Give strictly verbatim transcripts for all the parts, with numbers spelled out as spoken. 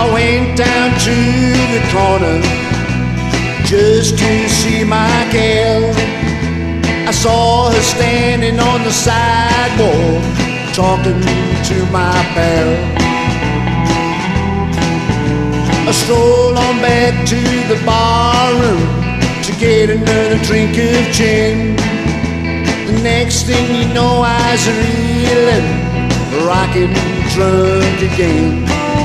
I went down to the corner just to see my gal. I saw her standing on the sidewalk talking to my pal. I strolled on back to the bar room to get another drink of gin. The next thing you know I was reeling, rocking drunk again.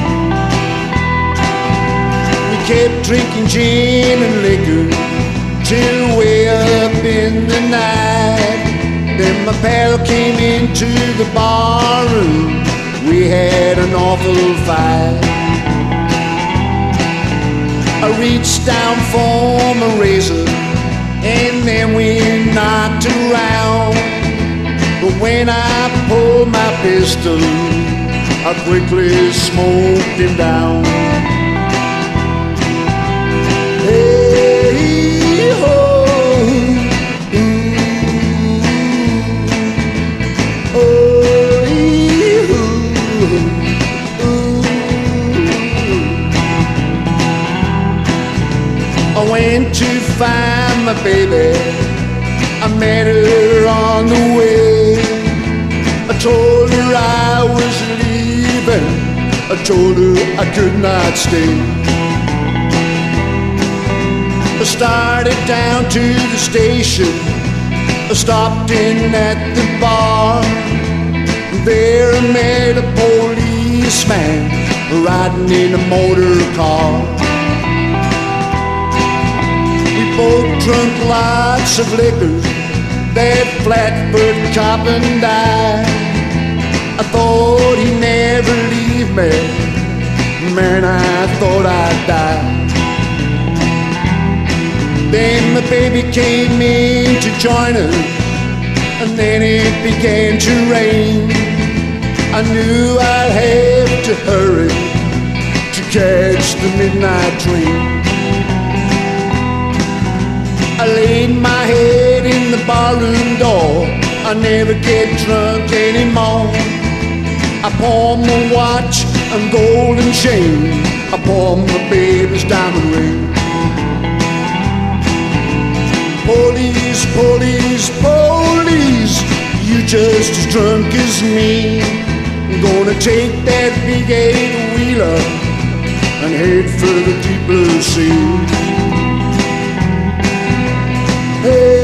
We kept drinking gin and liquor till way up in the night. Then my pal came into the bar room. We had an awful fight. I reached down for my razor and then we knocked around. But when I pulled my pistol, I quickly smoked him down. Hey ho, ooh, oh, ee, ooh, ooh. I went to find my baby, I met her on the way. I told her I was leaving, I told her I could not stay. I started down to the station, I stopped in at the bar. There I met a policeman riding in a motor car. We both drunk lots of liquor, that flatfoot cop and I. I thought he'd never leave me, man, I thought I'd die. Then my baby came in to join us, and then it began to rain. I knew I'd have to hurry to catch the midnight train. I laid my head in the barroom door, I never get drunk anymore. I pawned my watch and golden chain, I pawned my baby's diamond ring. Police, police, police, you just as drunk as me. I'm gonna take that big eight-wheeler and head for the deep blue sea. Hey.